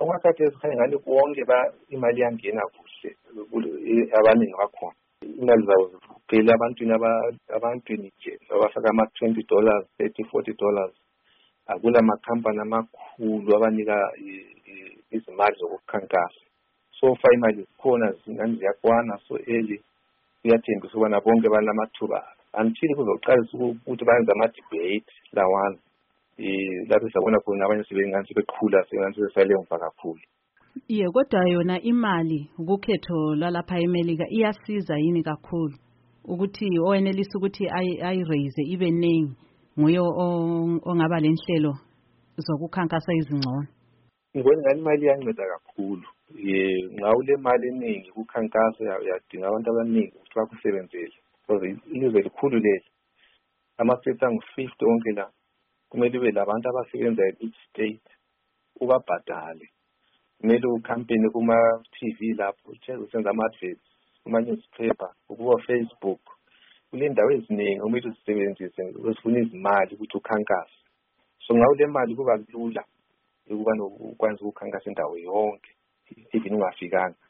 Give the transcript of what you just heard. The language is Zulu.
Okwakhathi esikhanya ngani wonke imali yangena kuhle abaningi bakhona. Imali zawo ziphela abantwini nje abafaka $20, $30, $40. Akula makhampani amakhulu abanika izimali zokukhankasa. So far imali zikhona zingani ziyakwana so early kuyathembisa ukubana bonke banamathuba until kuzoqalisa ukuthi bayenze ama-debate lawana lapho sabona khona abanye sebengani sebeqhula sebesale emva kakhulu. Kodwa yona imali ukukhetho lalapha eMelika iyasiza yini kakhulu ukuthi owenelisa ukuthi ayiraise ibe ningi nguye ongaba lenhlelo zokukhankasa izingcono. Ngibona ngani imali iyanceda kakhulu. Nxa ule mali eningi ukukhankasa uyadinga abantu abaningi ukuthi bakusebenzele because ilizwe likhulu leli. Ama-states angu-50 onke la kumele ube labantu abasebenza each state ubabhadale. Kumele ukhampeni kuma-TV lapho usenza ama-adverts kuma-newspaper kubo-Facebook. Kule ndawo eziningi kumele uzisebenzise usifuna izimali ukuthi ukhankase. So nxa ule mali kuba lula ukubana ukwanisa ukukhankasa indawo yonke even ungafikanga.